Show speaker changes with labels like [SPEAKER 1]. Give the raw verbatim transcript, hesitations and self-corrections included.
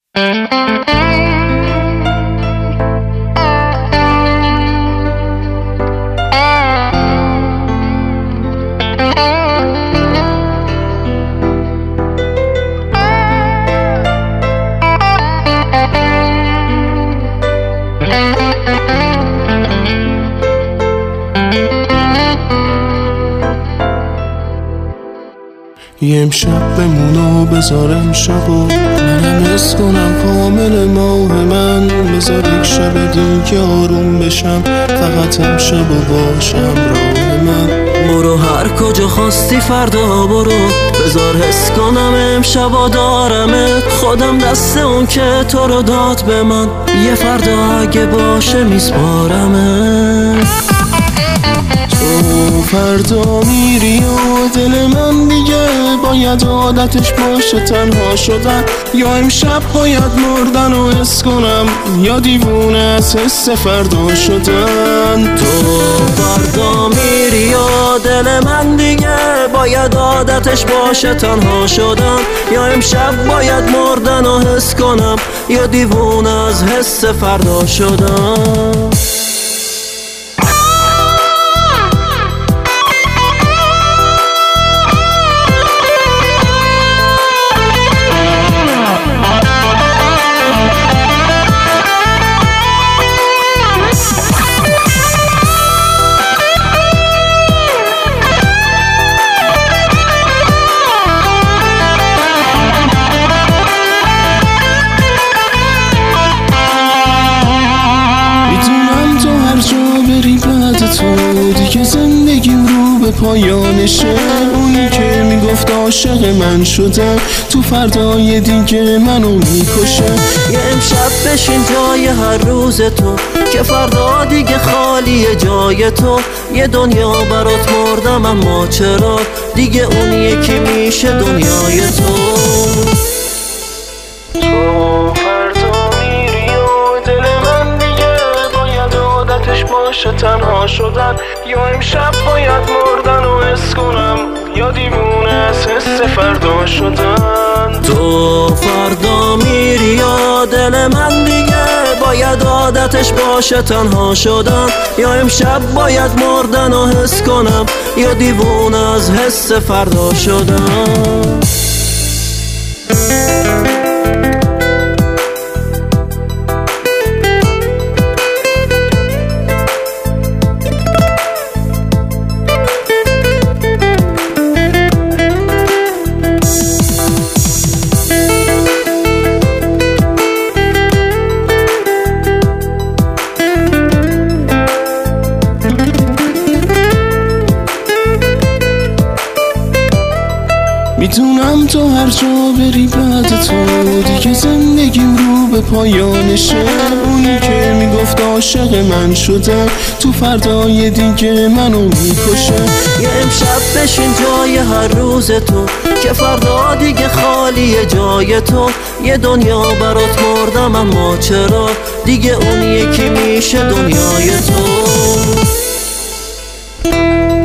[SPEAKER 1] یه امشب بمون و بذار امشب و منم حس کنم کامل ماه من. بذار یک شب دیگه آروم بشم، فقط امشب و باشم راه من.
[SPEAKER 2] برو هر کجا خواستی فردا برو، بذار حس کنم امشب و دارمت. خودم دست اون که تو رو داد به من، یه فردا اگه باشه میسپارمت.
[SPEAKER 1] تو فردا میری و دل من دیگه باید عادتش باشه تنها شدن. یا امشب باید مردن و حس کنم، یا دیوونه از حس فردا شدن.
[SPEAKER 2] تو فردا میری و دل من دیگه باید عادتش باشه تنها شدن. یا امشب باید مردن و حس کنم، یا دیوونه از حس فردا شدن.
[SPEAKER 1] تو دیگه زندگیم رو به پایانشه. اونی که میگفت عاشق من شدم، تو فردای دیگه منو میکشه.
[SPEAKER 2] یه امشب بشین جای هر روز تو، که فردا دیگه خالیه جای تو. یه دنیا برات مردم اما چرا دیگه اون یکی میشه دنیای تو.
[SPEAKER 1] تو فردا میری و دل من دیگه باید عادتش باشه تنها شدن. یا امشب باید مردن و حس کنم، یا دیوونه از حس فردا شدن.
[SPEAKER 2] تو فردا میری یا دل من دیگه باید عادتش باشه تنها شدن. یا امشب باید مردن و حس کنم، یا دیوونه از حس فردا شدن.
[SPEAKER 1] میدونم تو هر جا بری بعد تو دیگه زندگیم رو به پایانشه. اونی که میگفت عاشق من شدم، تو فردای دیگه منو میکشه.
[SPEAKER 2] یه امشب بشین جای هر روز تو، که فردا دیگه خالیه جای تو. یه دنیا برات مردم اما چرا دیگه اون یکی میشه دنیای تو.